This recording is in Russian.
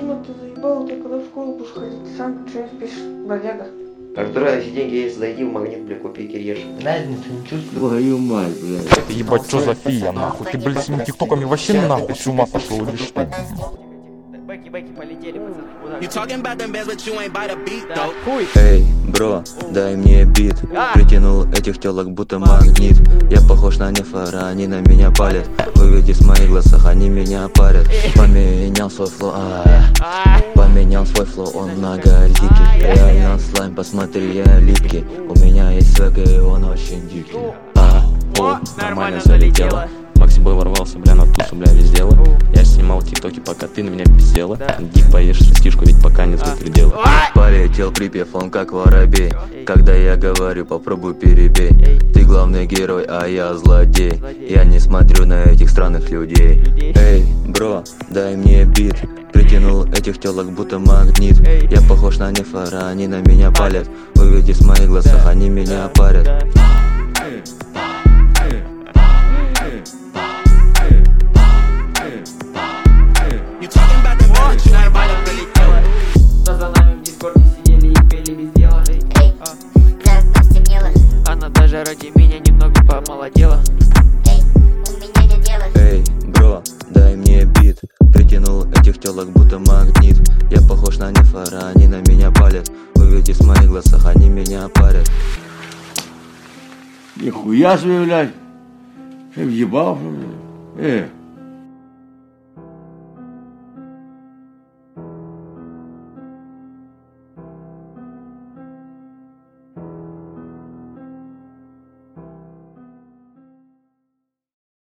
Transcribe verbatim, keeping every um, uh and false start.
Дима, ты заебал, ты когда в школу будешь ходить? Ты сам что не спишь, бродяга? Артура, если деньги есть, зайди в Магнит, бля, купи кирьеш. Разницы не чувствую. Твою мать, блядь. Это ебать, что за фия, нахуй? Ты, блядь, с этими тиктоками вообще нахуй с ума пошел или что? Бэки, бэки, полетели, пацаны. Эй, бро, дай мне бит. Притянул этих телок будто магнит. Я похож на нефора, они на меня палят. Выведи с моих глазах, они меня парят. Поменял свой флоу, а поменял свой флоу, он многоликий. Реально слайм, посмотри, я липкий. У меня есть свек, и он очень дикий. А, о, нормально залетело. Максибой ворвался, бля, на тусу, бля, весь дело. Я снимал тиктоки, пока ты на меня пиздела. Иди поешь шестишку, ведь пока нет предела. Полетел припев, он как воробей. Когда я говорю, попробуй перебей. Ты главный герой, а я злодей. Я не смотрю на этих странных людей. Эй, бро, дай мне бит. Притянул этих телок будто магнит. Я похож на нефора, они на меня палят. Увиди с моих глазах, они меня парят. Что за нами в дискорде сидели и пели без дела. Эй, как стемнело. Она даже ради меня немного помолодела. Эй, у меня нет дела. Эй, бро, дай мне бит. Притянул этих телок будто магнит. Я похож на нефора, они на меня палят. Увиди с моих глазах, они меня парят. Нихуя себе, блядь. Ты въебал, что ли? Э.